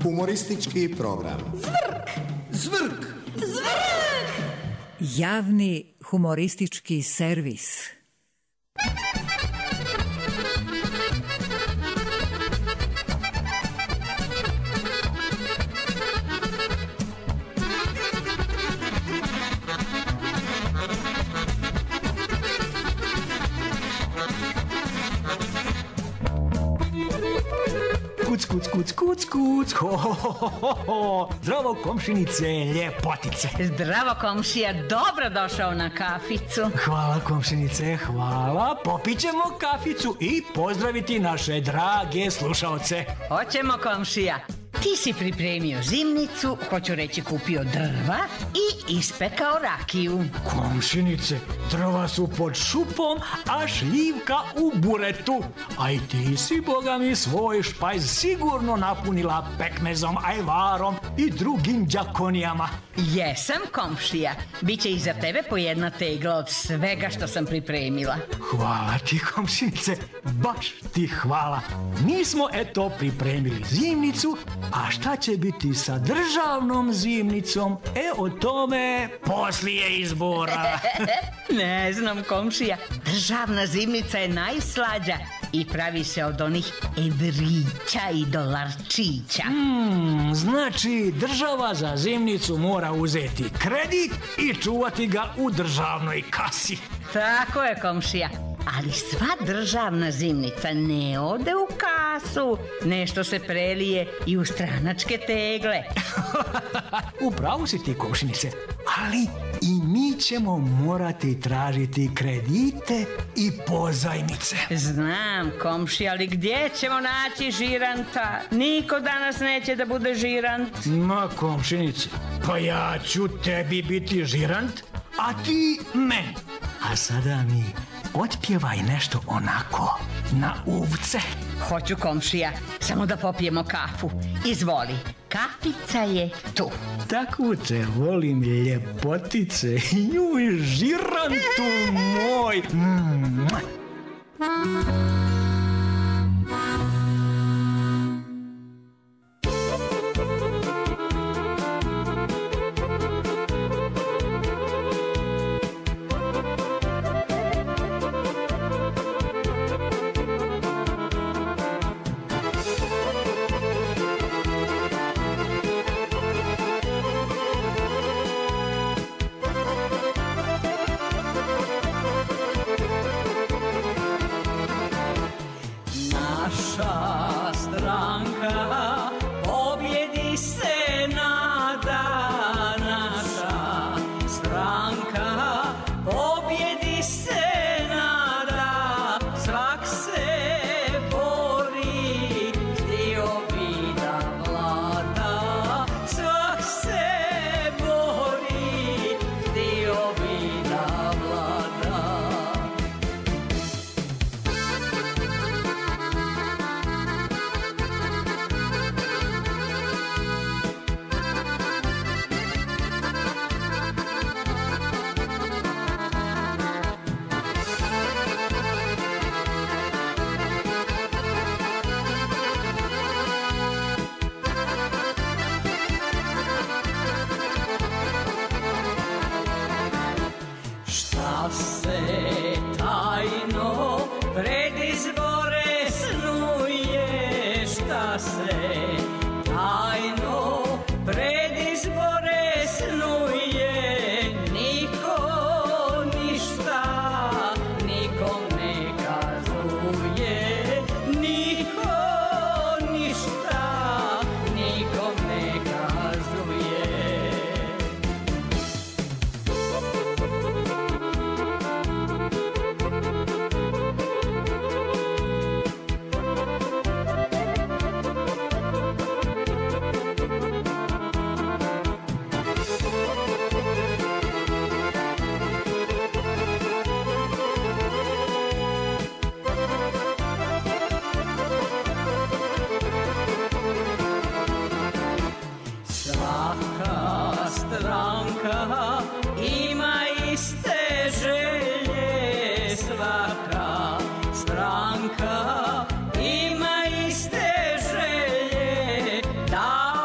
Humoristički program. Zvrk! Zvrk! Zvrk! Javni humoristički servis. Kuc, ho, ho, ho, ho, ho. Zdravo komšinice, ljepotice. Zdravo komšija, dobro došao na kaficu. Hvala komšinice, hvala. Popit ćemo kaficu i pozdraviti naše drage slušaoce. Hoćemo komšija. Ti si pripremio zimnicu, hoću reći kupio drva i ispekao rakiju. Komšinice, drva su pod šupom, a šljivka u buretu. A i ti si, boga mi, svoj špajz sigurno napunila pekmezom, ajvarom i drugim đakonijama. Jesam komšija, biće i za tebe po jedna tegla od svega što sam pripremila. Hvala ti komšinice, baš ti hvala. Mi smo eto pripremili zimnicu, a šta će biti sa državnom zimnicom? O tome poslije izbora. Ne znam komšija, državna zimnica je najslađa i pravi se od onih evrića i dolarčića. Znači država za zimnicu mora uzeti kredit i čuvati ga u državnoj kasi. Tako je komšija, ali sva državna zimnica ne ode u kasu, nešto se prelije i u stranačke tegle. Upravo si ti komšinice, ali i mi ćemo morati tražiti kredite i pozajmice. Znam komšija, ali gdje ćemo naći žiranta? Niko danas neće da bude žirant. Ma komšinice, pa ja ću tebi biti žirant, a ti meni. A sada mi otpjevaj nešto onako na uvce. Hoću komšija, samo da popijemo kafu. Izvoli, kafica je tu. Tako te volim, ljepotice, juj, žirantu moj. stranka ima iste želje da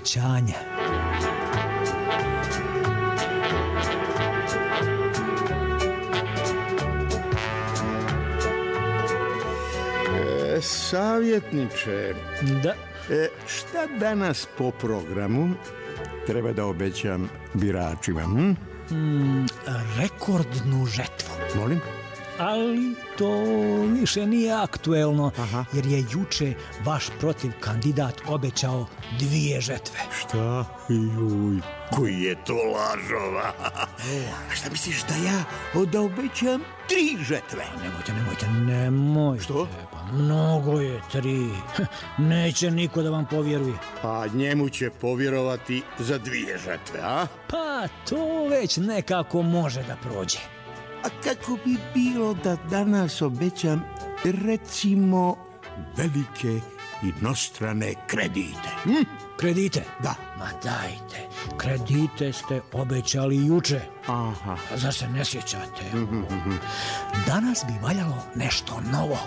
obećanja. Savjetniče, Da. šta danas po programu treba da obećam biračima? Rekordnu žetvu. Molim? Ali to više nije aktuelno, jer je juče vaš protiv kandidat obećao 2 žetve. Šta? Juj, koji je to lažova? A šta misliš da ja onda obećam 3 žetve? Nemojte. Što? Pa mnogo je 3. Neće niko da vam povjeruje. A njemu će povjerovati za 2 žetve, a? Pa to već nekako može da prođe. A kako bi bilo da danas obećam, recimo, velike inostrane kredite? Kredite? Da. Ma dajte, kredite ste obećali juče. Aha. Zar se ne sjećate? Danas bi valjalo nešto novo.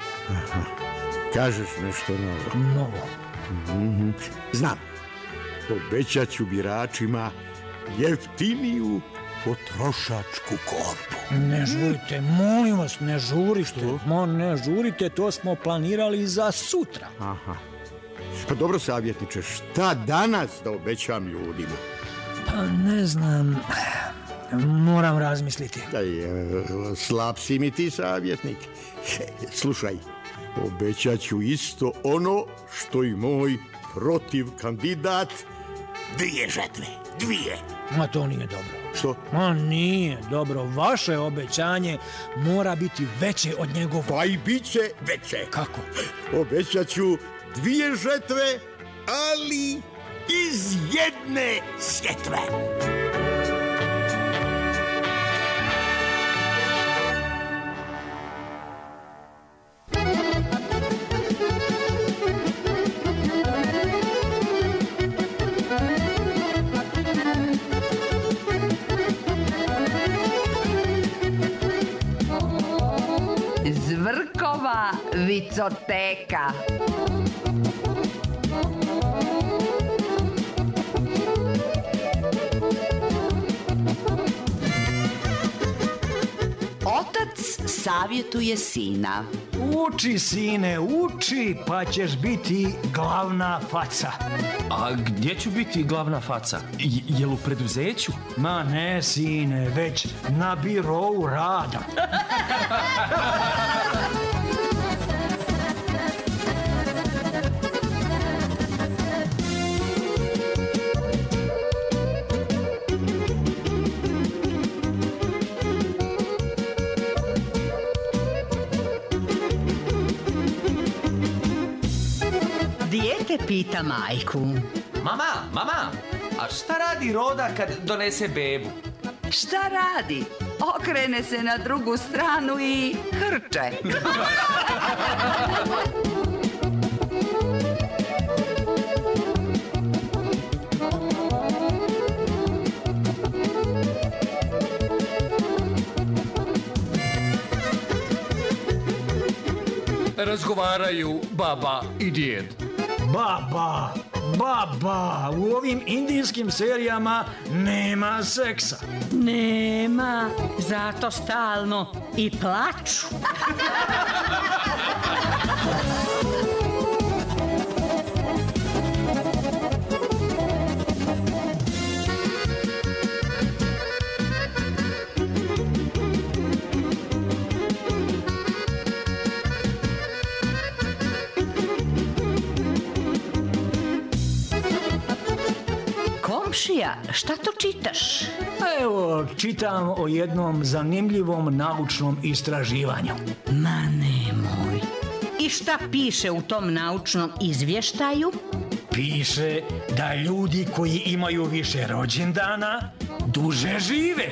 Kažeš nešto novo? Novo. Znam. Obećat ću biračima jeftiniju potrošačku korpu. Ne žurite, molim vas, ne žurite. Ne žurite, to smo planirali za sutra. Aha. Pa dobro, savjetniče, šta danas da obećam ljudima? Pa ne znam, moram razmisliti. Slab si mi ti, savjetnik. Slušaj, obećat ću isto ono što i moj protiv kandidat, 2 žetve. 2. Ma to nije dobro. Što? Ma nije dobro, vaše obećanje mora biti veće od njegova. Pa i bit će veće. Kako? Obećat ću 2 žetve, ali iz 1 sjetve. Zvrkova vicoteka. Otac savjetuje sina. Uči, sine, uči, pa ćeš biti glavna faca. A gdje ću biti glavna faca? Jel u preduzeću? Ma ne, sine, već na birou rada. Dijete pita majku. Mama, a šta radi Roda kad donese bebu? Šta radi? Okrene se na drugu stranu i hrče. Razgovaraju baba i djed. Baba, u ovim indijskim serijama nema seksa. Nema, zato stalno i plaču. Komšija, šta to čitaš? Evo, čitam o jednom zanimljivom naučnom istraživanju. Ma nemoj. I šta piše u tom naučnom izvještaju? Piše da ljudi koji imaju više rođendana duže žive.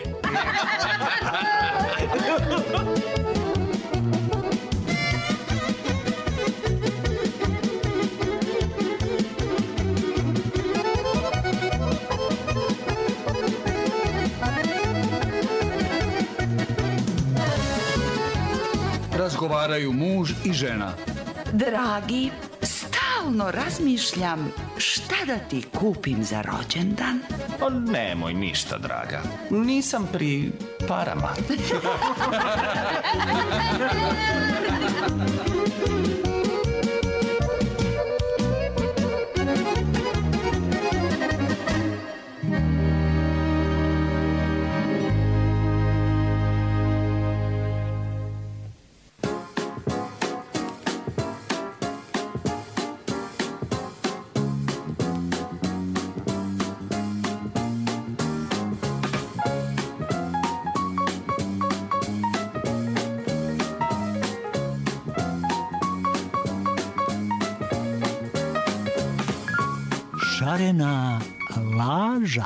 Razgovaraju muž i žena. Dragi, stalno razmišljam šta da ti kupim za rođendan? O, nemoj ništa, draga. Nisam pri parama. Šarena laža.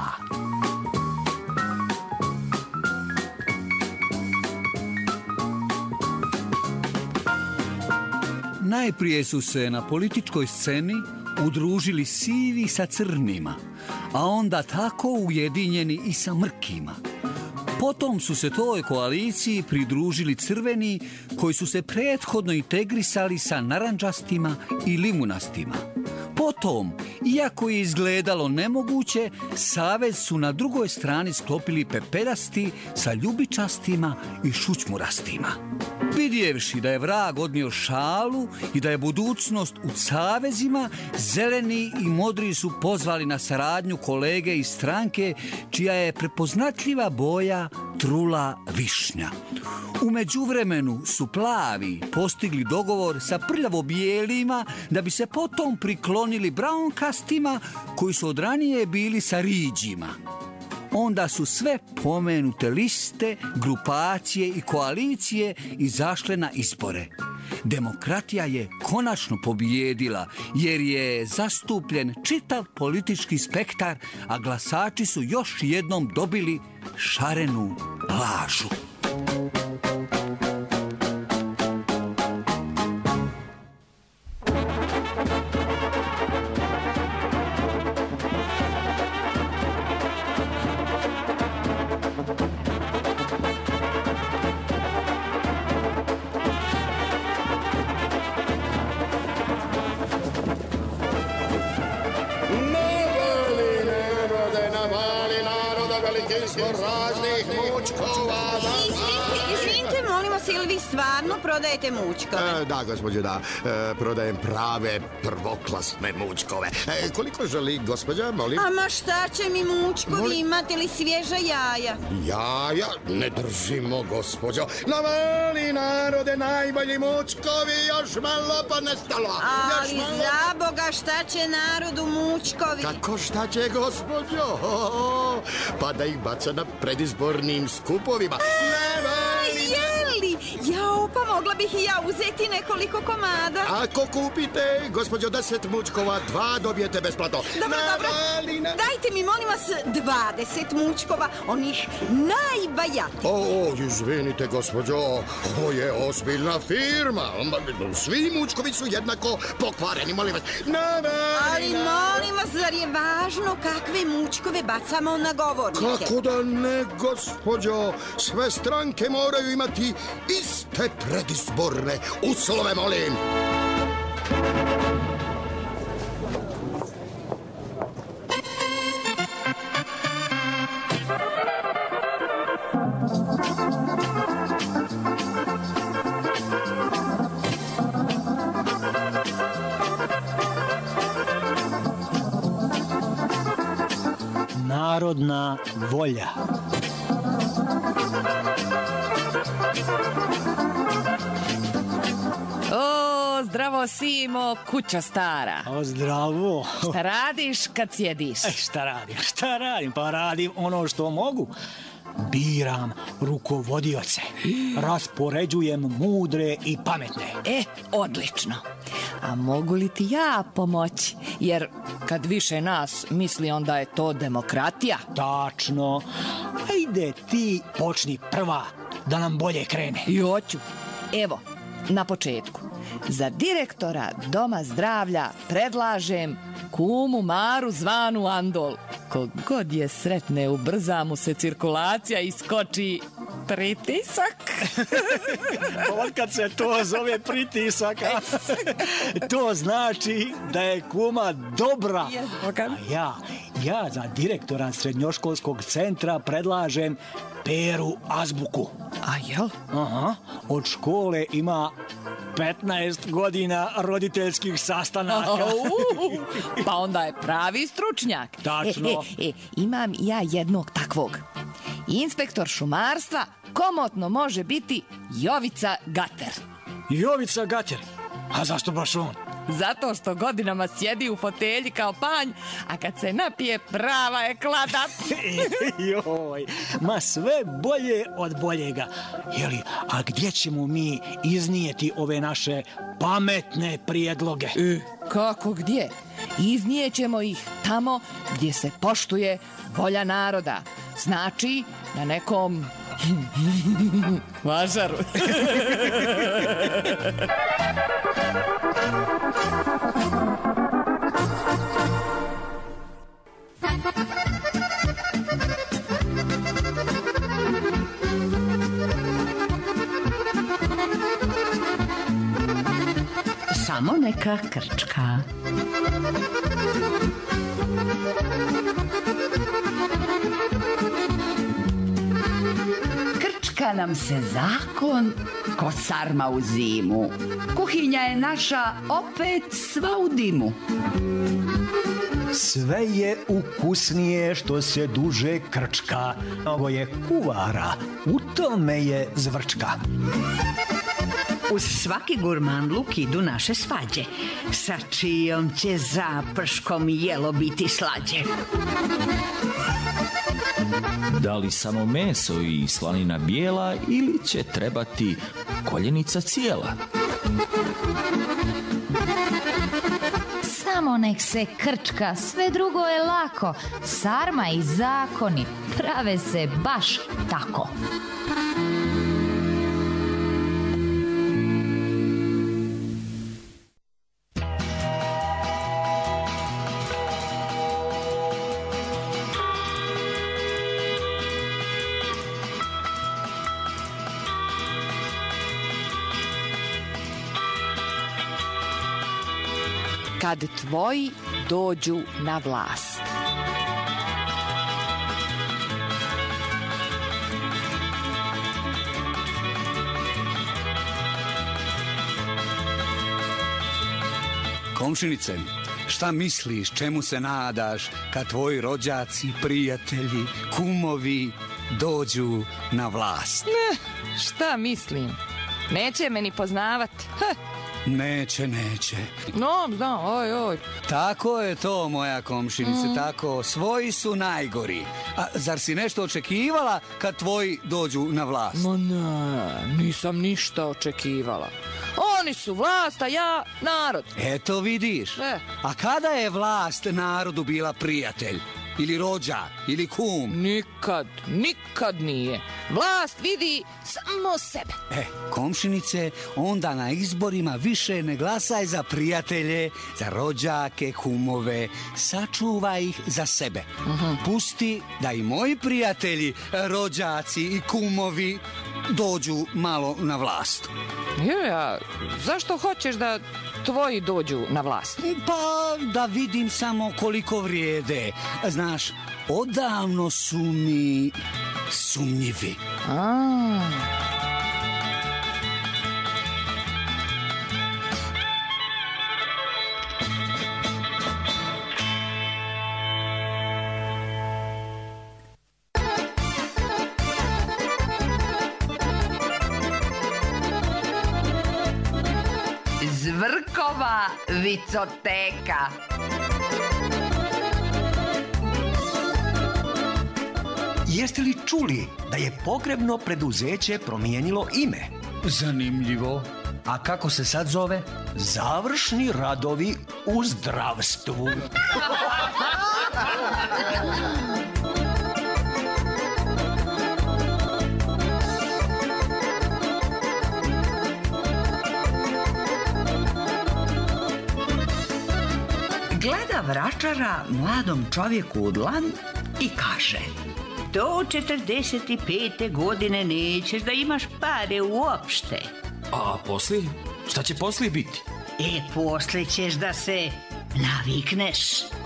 Najprije su se na političkoj sceni udružili sivi sa crnima, a onda tako ujedinjeni i sa mrkima. Potom su se toj koaliciji pridružili crveni koji su se prethodno integrisali sa narandžastima i limunastima. Potom, iako je izgledalo nemoguće, savez su na drugoj strani sklopili pepelasti sa ljubičastima i šućmurastima. Vidjevši da je vrag odnio šalu i da je budućnost u savezima, zeleni i modri su pozvali na saradnju kolege iz stranke čija je prepoznatljiva boja trula višnja. U međuvremenu su plavi postigli dogovor sa prljavo-bijelima da bi se potom priklonili braunkastima koji su od ranije bili sa riđima. Onda su sve pomenute liste, grupacije i koalicije izašle na izbore. Demokratija je konačno pobijedila jer je zastupljen čitav politički spektar, a glasači su još jednom dobili šarenu lažu. Izvinite, molim vas, ili vi stvarno prodajete mućkove? Da, gospođo, da. Prodajem prave prvoklasne mućkove. Koliko želi, gospođa, molim? Ma šta će mi mućkovi, imate li svježa jaja? Jaja? Ne držimo, gospođo. Navali, narode, najbolji mućkovi, još malo pa nestalo. Ali za Boga, šta će narodu mućkovi? Kako šta će, gospođo? Pa da ih baca na predizbornim skupovima. Jeli? Jao, pa mogla bih i ja uzeti nekoliko komada. Ako kupite, gospođo, 10 mućkova, 2 dobijete besplatno. Dobro. Dajte mi, molim vas, 20 mućkova, onih najbajatijih. Izvinite, gospođo, ovo je ozbiljna firma. Svi mućkovi su jednako pokvareni, molim vas. Ali molim vas, zar je važno kakve mućkove bacamo na govornike? Kako da ne, gospođo? Sve stranke moraju imati iste predizborne uslove, molim. Narodna volja. Zdravo, Simo, kuća stara. Zdravo. Šta radiš kad sjediš? Šta radim? Pa radim ono što mogu. Biram rukovodioce. Raspoređujem mudre i pametne. Odlično. A mogu li ti ja pomoći? Jer kad više nas misli, onda je to demokratija. Tačno. Ajde ti počni prva da nam bolje krene. I hoću. Evo, na početku. Za direktora Doma zdravlja predlažem kumu Maru zvanu Andol. Kogod je sretne, ubrza mu se cirkulacija i skoči Pritisak? Otkad se to zove pritisak, to znači da je kuma dobra. Ja za direktora srednjoškolskog centra predlažem Peru Azbuku. A jel? Aha, od škole ima 15 godina roditeljskih sastanaka. Pa onda je pravi stručnjak. Tačno. Imam ja jednog takvog. Inspektor šumarstva komotno može biti Jovica Gater. Jovica Gater? A zašto baš on? Zato što godinama sjedi u fotelji kao panj, a kad se napije prava je klada. Joj, ma sve bolje od boljega. Jeli, a gdje ćemo mi iznijeti ove naše pametne prijedloge? Kako gdje? Iznijećemo ih tamo gdje se poštuje volja naroda. Znači, na nekom važaru. Samo neka krčka. Krčka nam se zakon ko sarma u zimu. Kuhinja je naša opet sva u dimu. Sve je ukusnije što se duže krčka. Ovo je kuvara, u tome je zvrčka. Uz svaki gurmanluk idu naše svađe. Sa čijom će zaprškom jelo biti slađe? Da li samo meso i slanina bijela ili će trebati koljenica cijela? Samo nek se krčka, sve drugo je lako. Sarma i zakoni prave se baš tako. Kad tvoji dođu na vlast. Komšinice, šta misliš, čemu se nadaš kad tvoji rođaci, prijatelji, kumovi dođu na vlast? Šta mislim? Neće me ni poznavat. Neće. Znam, oj. Tako je to, moja komšinice, tako. Svoji su najgori. A zar si nešto očekivala kad tvoji dođu na vlast? Ma ne, nisam ništa očekivala. Oni su vlast, a ja narod. Eto vidiš. A kada je vlast narodu bila prijatelj? Ili rođak, ili kum? Nikad nije. Vlast vidi samo sebe. Komšinice, onda na izborima više ne glasaj za prijatelje, za rođake, kumove. Sačuvaj ih za sebe. Pusti da i moji prijatelji, rođaci i kumovi dođu malo na vlast. Zašto hoćeš da tvoji dođu na vlast? Pa da vidim samo koliko vrijede. Znaš, odavno su mi sumnjivi. Zvrkova vicoteka. Jeste li čuli da je pogrebno preduzeće promijenilo ime? Zanimljivo. A kako se sad zove? Završni radovi u zdravstvu. Gleda vračara mladom čovjeku u dlan i kaže: do 45. godine nećeš da imaš pare uopšte. A poslije? Šta će poslije biti? Poslije ćeš da se navikneš.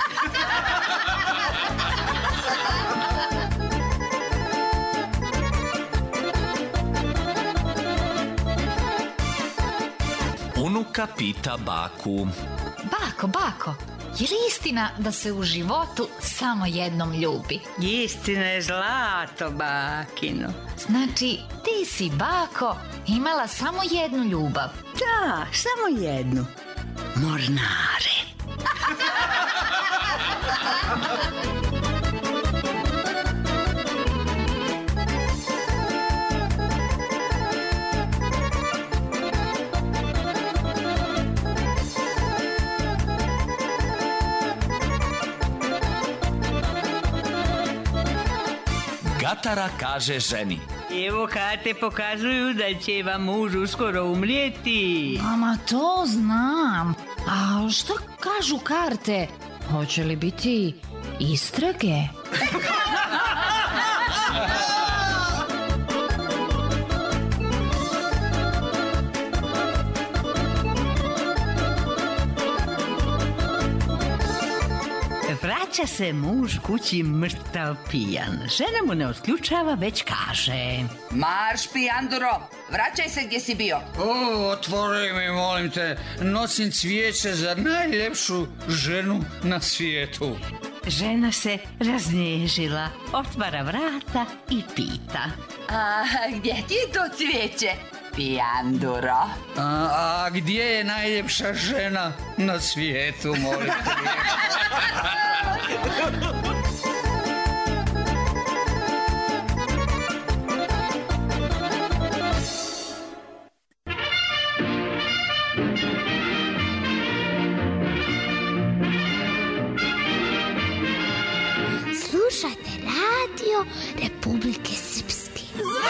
Unuka pita baku. Bako, je li istina da se u životu samo jednom ljubi? Istina je zlato, bakino. Znači, ti si, bako, imala samo jednu ljubav? Da, samo jednu. Mornare. Gatara kaže ženi. Evo karte pokazuju da će vam muž uskoro umrijeti. Mama, to znam. A šta kažu karte? Hoće li biti istrage? Vraća se muž kući mrtav pijan. Žena mu ne otključava, već kaže: Marš, pijanduro, vraćaj se gdje si bio. Otvori mi, molim te, nosim cvijeće za najljepšu ženu na svijetu. Žena se raznježila, otvara vrata i pita: A gdje ti je to cvijeće, pijanduro? A gdje je najljepša žena na svijetu, molim te? Slušajte radio Republike Srpske.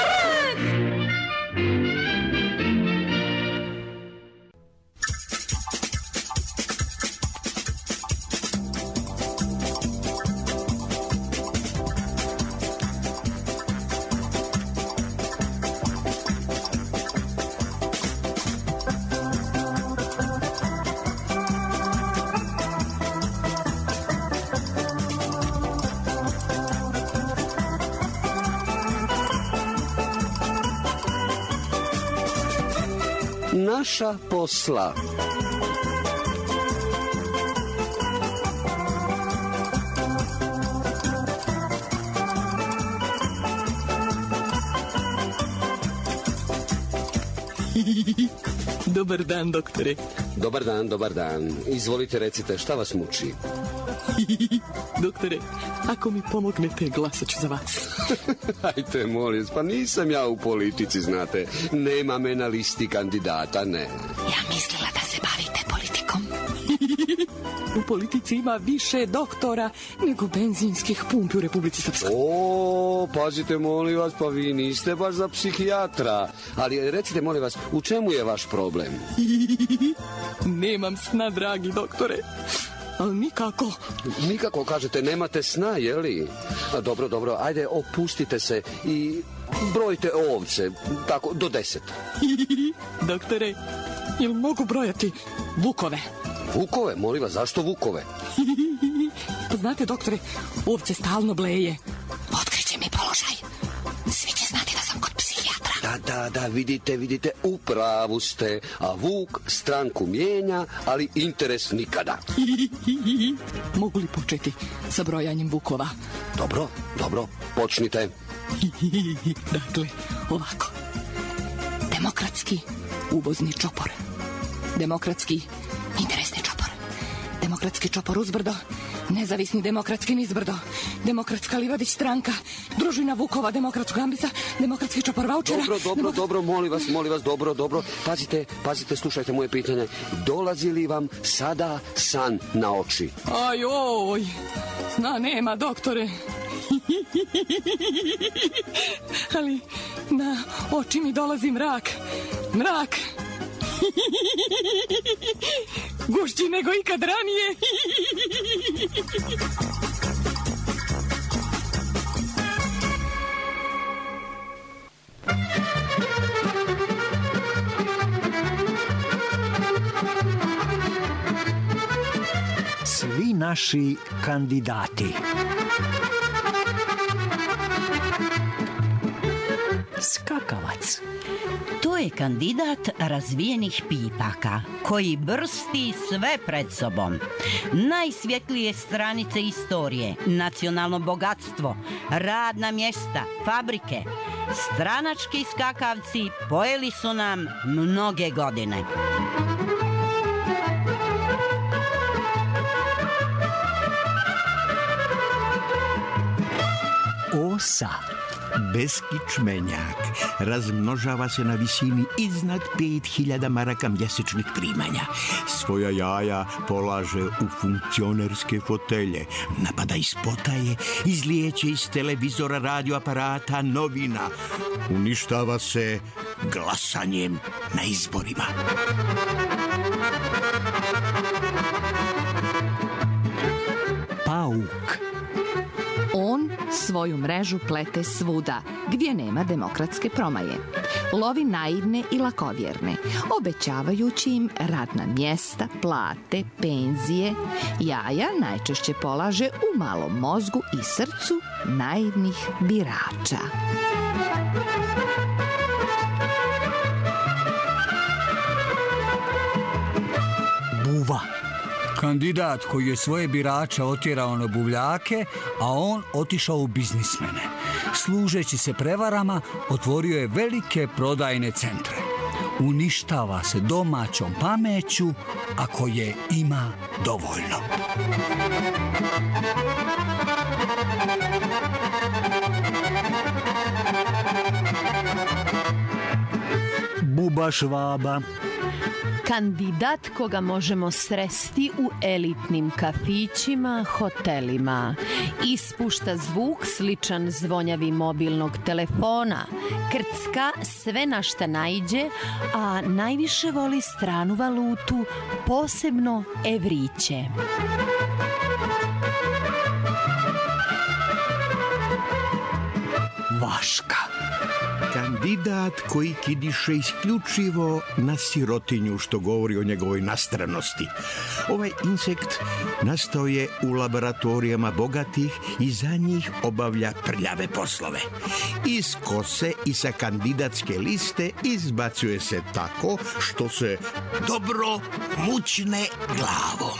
Naša posla. Dobar dan, doktore. Dobar dan, dobar dan. Izvolite, recite, šta vas muči? Doktore, ako mi pomognete, glasat ću za vas. Ajte, molim, pa nisam ja u politici, znate. Nema me na listi kandidata, ne. Ja mislila da se bavite politikom. U politici ima više doktora nego benzinskih pumpi u Republici Srpskoj. O, pazite, molim vas, pa vi niste baš za psihijatra. Ali recite, molim vas, u čemu je vaš problem? Nemam sna, dragi doktore. Ali nikako. Nikako, kažete, nemate sna, je li? Dobro, dobro, ajde, opustite se i brojite ovce, tako, do 10. Doktore, jel mogu brojati vukove? Vukove? Molim vas, zašto vukove? Pa znate, doktore, ovce stalno bleje. Otkriće mi položaj. Svi će znati da sam kod psihijatra. Da, vidite, u pravu ste. A vuk stranku mijenja, ali interes nikada. Mogu li početi sa brojanjem vukova? Dobro, počnite. Dakle, ovako. Demokratski uvozni čopor. Demokratski interesni čopor. Demokratski čopor uzbrdo. Nezavisni demokratski nizbrdo. Demokratska Livadić stranka. Družina Vukova demokratskog ambisa. Demokratski čopor vaučera. Dobro, molim vas, dobro. Pazite, slušajte moje pitanje. Dolazi li vam sada san na oči? Ajoj, sna nema, doktore. Ali na oči mi dolazi mrak. Gušći nego ikad ranije. naši kandidati. Skakavac. To je kandidat razvijenih pipaka, koji brsti sve pred sobom. Najsvjetlije stranice istorije, nacionalno bogatstvo, radna mjesta, fabrike. Stranački skakavci pojeli su nam mnoge godine. Osa. Beskičmenjak razmnožava se na visini iznad 5000 maraka mjesečnih primanja. Svoja jaja polaže u funkcionerske fotelje, napada iz potaje, izlijeće iz televizora, radioaparata, novina. Uništava se glasanjem na izborima. Pauk. On svoju mrežu plete svuda, gdje nema demokratske promaje. Lovi naivne i lakovjerne, obećavajući im radna mjesta, plate, penzije. Jaja najčešće polaže u malom mozgu i srcu naivnih birača. Buva. Kandidat koji je svoje birače otjerao na buvljake, a on otišao u biznismene. Služeći se prevarama, otvorio je velike prodajne centre. Uništava se domaćom pameću, ako je ima dovoljno. Buba Švaba. Kandidat koga možemo sresti u elitnim kafićima, hotelima. Ispušta zvuk sličan zvonjavi mobilnog telefona. Krcka sve na šta naiđe, a najviše voli stranu valutu, posebno evriće. Vaška. Kandidat koji kidiše isključivo na sirotinju, što govori o njegovoj nastranosti. Ovaj insekt nastao je u laboratorijama bogatih i za njih obavlja prljave poslove. Iz kose i sa kandidatske liste izbacuje se tako što se dobro mućne glavom.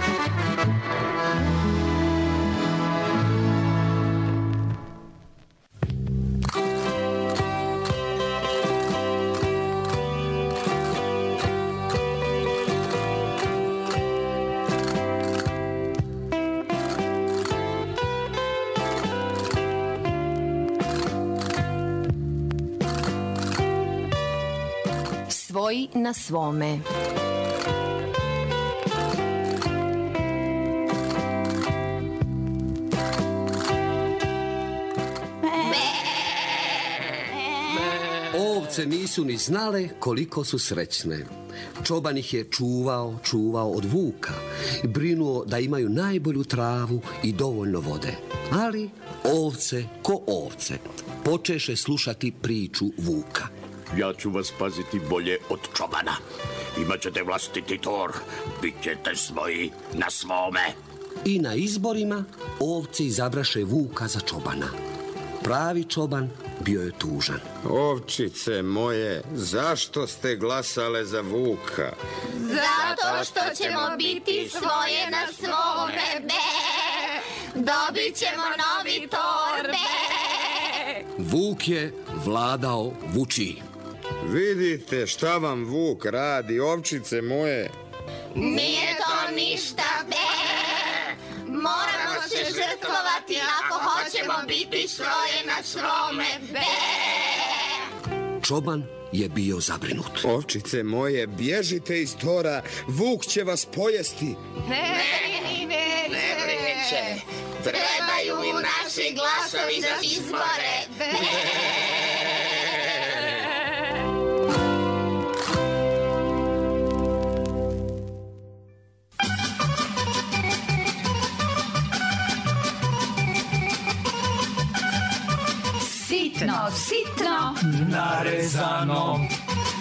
Svoj na svome. Ovce nisu ni znale koliko su srećne. Čoban ih je čuvao od vuka, brinuo da imaju najbolju travu i dovoljno vode. Ali ovce ko ovce počeše slušati priču vuka. Ja ću vas paziti bolje od čobana. Imaćete vlastiti tor, bit ćete svoji na svome. I na izborima ovci izabraše vuka za čobana. Pravi čoban bio je tužan. Ovčice moje, zašto ste glasale za vuka? Zato što ćemo biti svoje na svome, dobit ćemo novi torbe. Vuk je vladao vučiji. Vidite šta vam vuk radi, ovčice moje. Nije to ništa, moramo se žrtvovati ako hoćemo biti svoje na svome, Čoban je bio zabrinut. Ovčice moje, bježite iz tora, vuk će vas pojesti. Ne brinite, trebaju im naši glasovi za izbore. Sitno, narezano.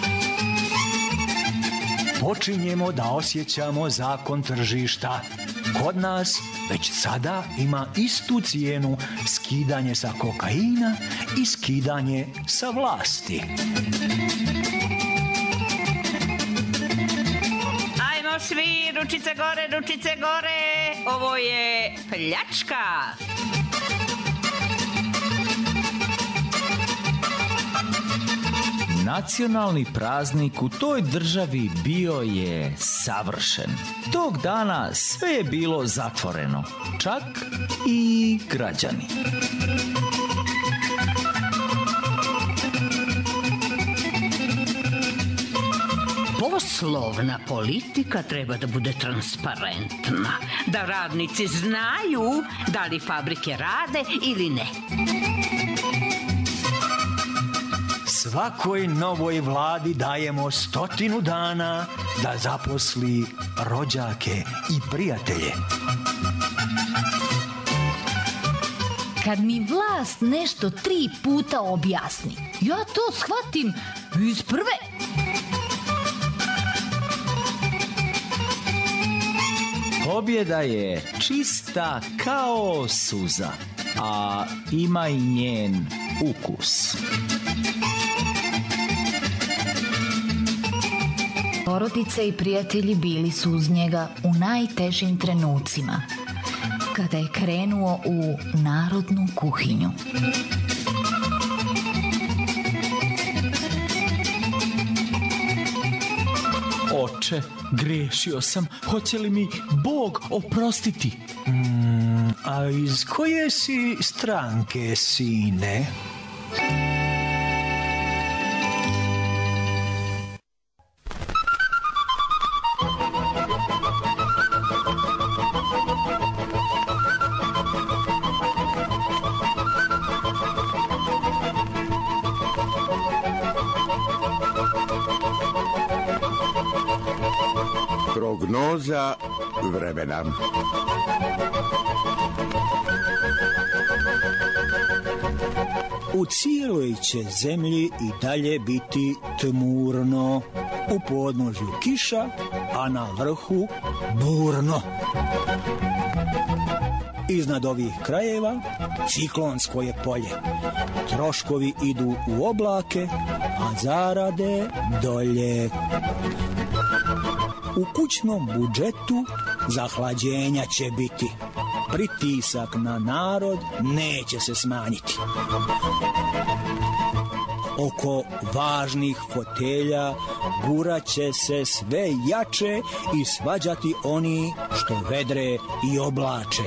Počinjemo da osjećamo zakon tržišta. Kod nas već sada ima istu cijenu skidanje sa kokaina i skidanje sa vlasti. Ajmo svi, ručice gore, ovo je pljačka. Nacionalni praznik u toj državi bio je savršen. Tog dana sve je bilo zatvoreno, čak i građani. Poslovna politika treba da bude transparentna, da radnici znaju da li fabrike rade ili ne. Svakoj novoj vladi dajemo 100 dana da zaposli rođake i prijatelje. Kad mi vlast nešto 3 puta objasni, ja to shvatim iz prve. Pobjeda je čista kao suza, a ima i njen ukus. Porodice i prijatelji bili su uz njega u najtežim trenucima, kada je krenuo u narodnu kuhinju. Oče, grešio sam, hoće li mi Bog oprostiti? A iz koje si stranke, sine? Prognoza vremena. U cijeloj će zemlji i dalje biti tmurno, u podnožju kiša, a na vrhu burno. Iznad ovih krajeva ciklonsko je polje. Troškovi idu u oblake, a zarade dolje. U kućnom budžetu zahlađenja će biti. Pritisak na narod neće se smanjiti. Oko važnih fotelja guraće se sve jače i svađati oni što vedre i oblače.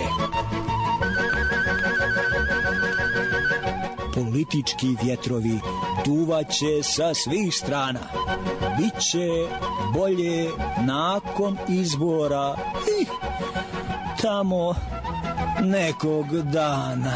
Politički vjetrovi duvaće sa svih strana. Biće bolje nakon izbora i tamo nekog dana.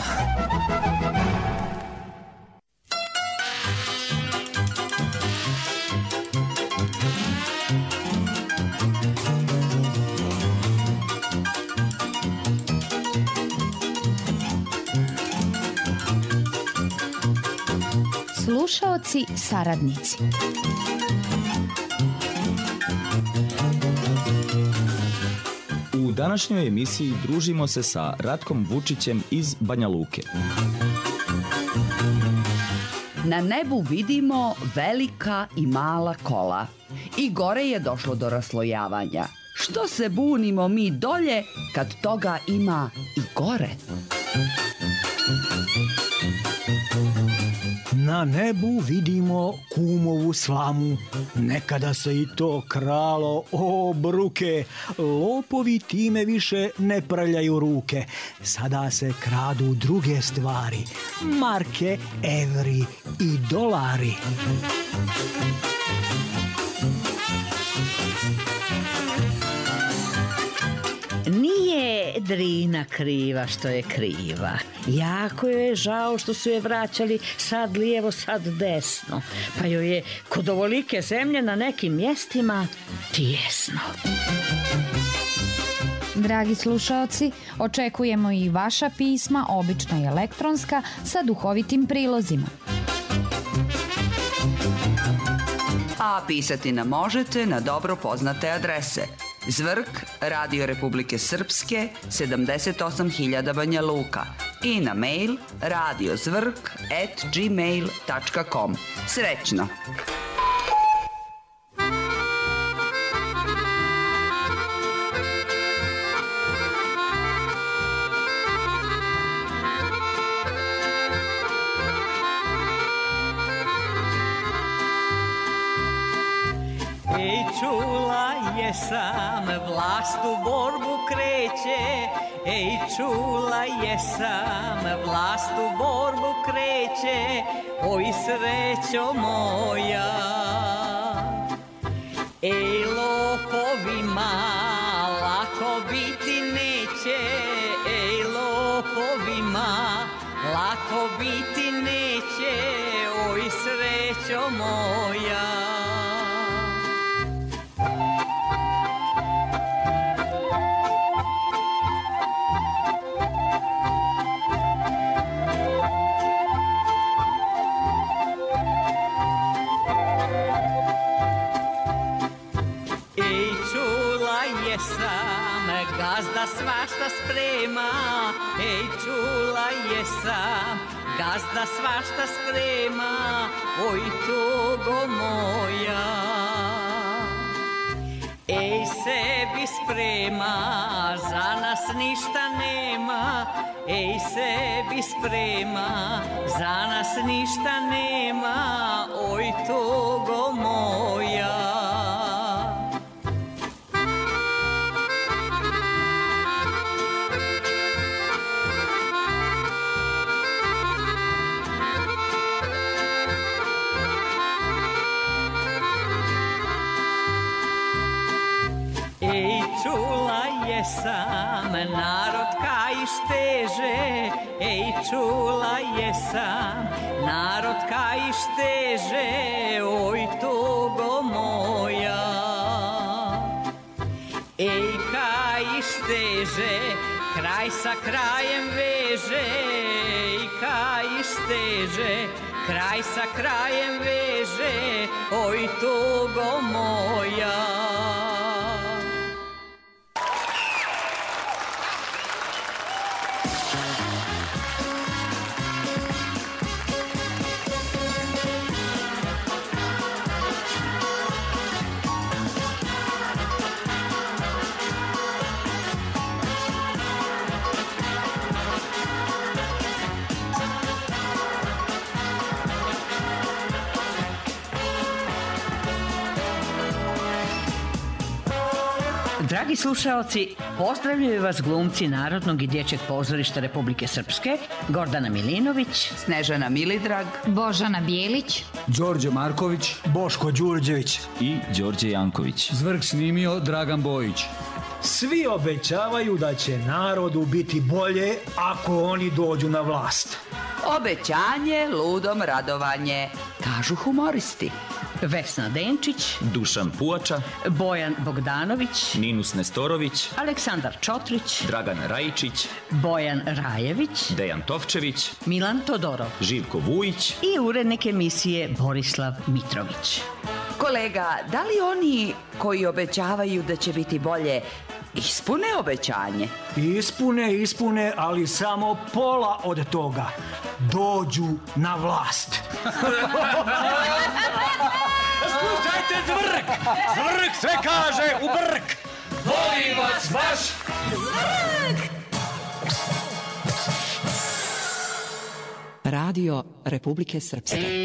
Slušaoci saradnici. U današnjoj emisiji družimo se sa Ratkom Vučićem iz Banja Luke. Na nebu vidimo velika i mala kola. I gore je došlo do raslojavanja. Što se bunimo mi dolje kad toga ima i gore? Na nebu vidimo kumovu slamu. Nekada se i to kralo obruke. Lopovi time više ne prljaju ruke. Sada se kradu druge stvari. Marke, evri i dolari. Nije Drina kriva što je kriva. Jako joj je žao što su je vraćali sad lijevo, sad desno. Pa joj je kod ovolike zemlje na nekim mjestima tijesno. Dragi slušaoci, očekujemo i vaša pisma, obično i elektronska, sa duhovitim prilozima. A pisati nam možete na dobro poznate adrese: Zvrk, Radio Republike Srpske, 78.000 Banja Luka i na mail radiozvrk@gmail.com. Srećno! Čula jesam, vlast u borbu kreće. Ej, čula jesam, vlast u borbu kreće. Oj, srećo moja. Ej, lopovima lako biti neće. Ej, lopovima lako biti neće. Oj, srećo moja. Gazda svašta sprema, ej, čula jesam, gazda svašta sprema, oj, tugo moja. Ej, sebi sprema, za nas ništa nema, ej, sebi sprema, za nas ništa nema, oj, tugo moja. Čula jesam, narod kaj šteže, ej, čula jesam, narod kaj šteže, oj, tugo moja. Ej, kaj šteže, kraj sa krajem veže, ej, kaj šteže, kraj sa krajem veže, oj, tugo moja. Dragi slušaoci, pozdravljaju vas glumci Narodnog i dječjeg pozorišta Republike Srpske, Gordana Milinović, Snežana Milidrag, Božana Bijelić, Đorđe Marković, Boško Đurđević i Đorđe Janković. Zvrk snimio Dragan Bojić. Svi obećavaju da će narodu biti bolje ako oni dođu na vlast. Obećanje, ludom radovanje, kažu humoristi. Vesna Denčić, Dušan Puača, Bojan Bogdanović, Ninus Nestorović, Aleksandar Čotrić, Dragan Rajičić, Bojan Rajević, Dejan Tovčević, Milan Todorov, Živko Vujić i urednik emisije Borislav Mitrović. Kolega, da li oni koji obećavaju da će biti bolje ispune obećanje? Ispune, ali samo pola od toga. Dođu na vlast. Slušajte Zvrk! Zvrk sve kaže u brk! Volim vas baš! Zvrk! Radio Republike Srpske.